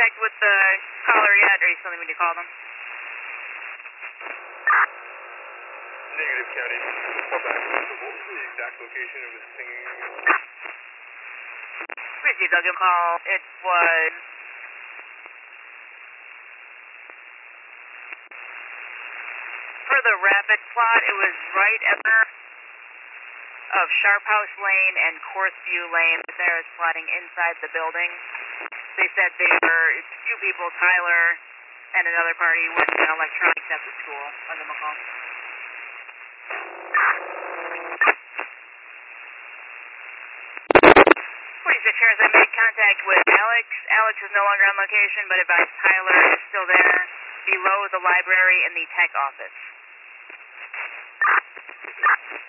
contact with the caller yet, or you still need me to call them? Negative, County. Call back. So what was the exact location of this thing? Received, I'll give a call. It was... For the rapid plot, it was right at the of Sharp House Lane and Courtview Lane. There is plotting inside the building. They said they were, it's two people, Tyler and another party, with an electronics at the school. I'll give them a call. 46 Harris, I made contact with Alex. Alex is no longer on location, but advised Tyler is still there below the library in the tech office.